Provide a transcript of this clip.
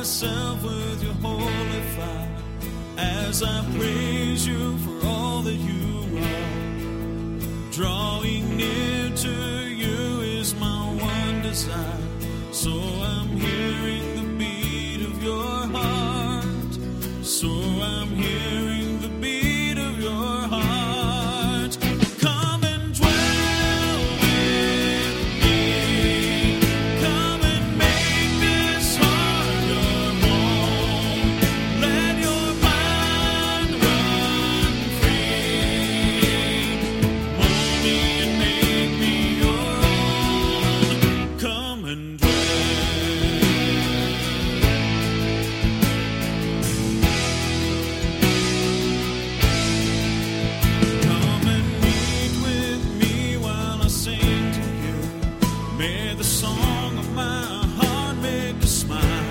myself with your holy fire as I praise you for all that you are. Drawing near to you is my one desire, so I'm hearing the beat of your heart. So I'm hearing the beat of your heart. Come and dwell with me. Come and make this heart your home. Let your mind run free. Mold me and make me your own. Come and dwell. Come and meet with me while I sing to you. May the song of my heart make you smile.